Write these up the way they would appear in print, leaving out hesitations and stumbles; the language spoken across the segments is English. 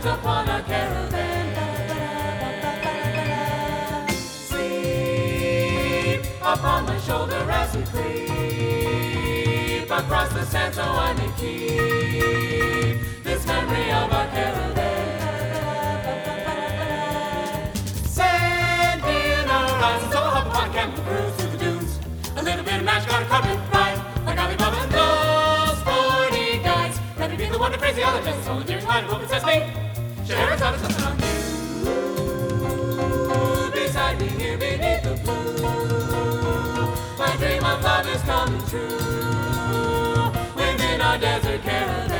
shines upon our caravan. Sleep upon my shoulder as we creep across the sand, so I may keep this memory of our caravan. Sand in our eyes, and so I'll hop upon a camel and cruise through the dunes. A little bit of magic on a carpet ride, like Alibaba and those 40 guys. Let me be the one to praise the other, just so dear time open sesame. Scheherazade is something on you. Beside me here beneath the blue, my dream of love is coming true. Within our desert caravan.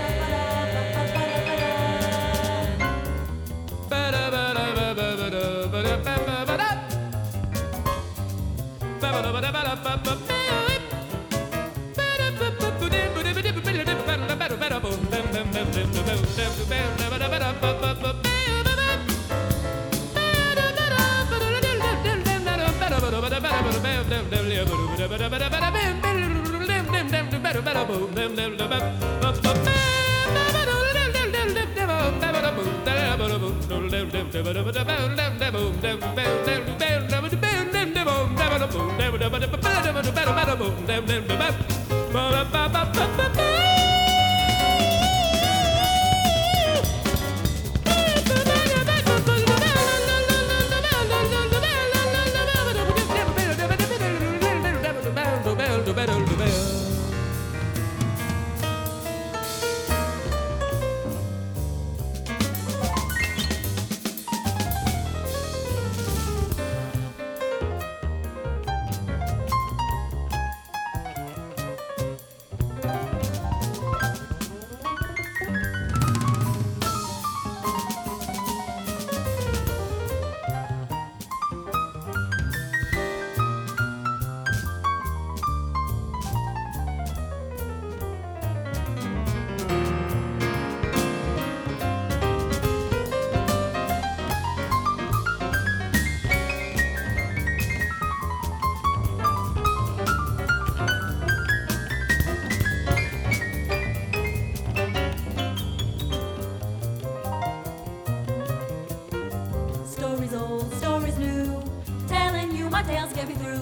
Stories old, stories new, telling you my tales get me through.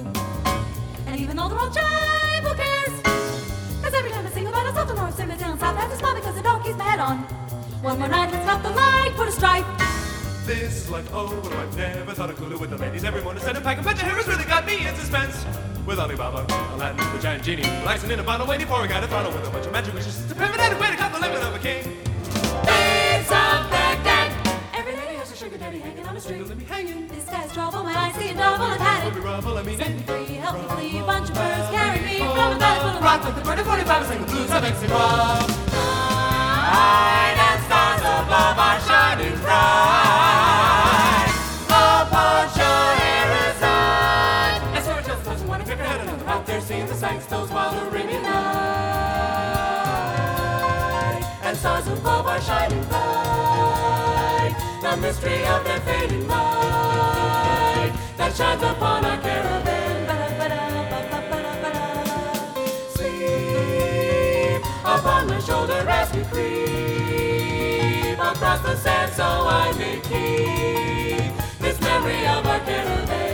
And even though the world jive, who cares? Cause every time I sing about a south and north, sing it down south, I have to smile because the dog keeps my head on. One more night, let's cut the light, put a stripe. This is like, oh, what I've never thought of Kulu with the ladies. Every morning, send a pack, but your hair has really got me in suspense. With Alibaba, Aladdin, the giant genie, relaxing in a bottle, waiting for a guy to throttle with a bunch of magic wishes. It's a permanent way to cut the limit of a king. Days of Baghdad. Every lady has a sugar daddy hanging on a string. Let me hanging. This guy's trouble when I see a double, I've had Let me it. ruffle, I mean Set me it. free, help me flee, a bunch of birds carry me from a valley full of rock. Like the bird of 45 sing the blues of Mexico. Night and stars above are shining bright upon Scheherazade. And so it just doesn't want to pick her head another out there seeing the sights, those wild Arabian night. And stars above are shining bright, the mystery of their fading light that shines upon our caravan. Sleep upon my shoulder as we creep across the sand, so I may keep this memory of our caravan.